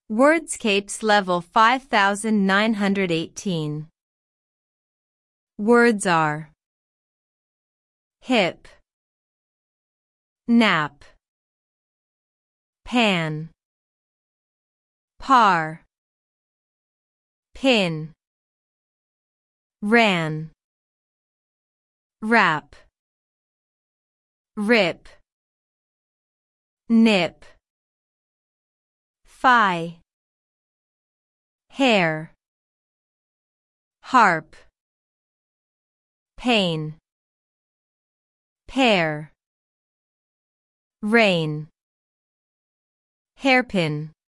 Wordscapes level 5918. Words are hip, nap, pan, par, pin, ran, wrap, rip, nip, phi, hair, harp, pain, pear, rain, hairpin.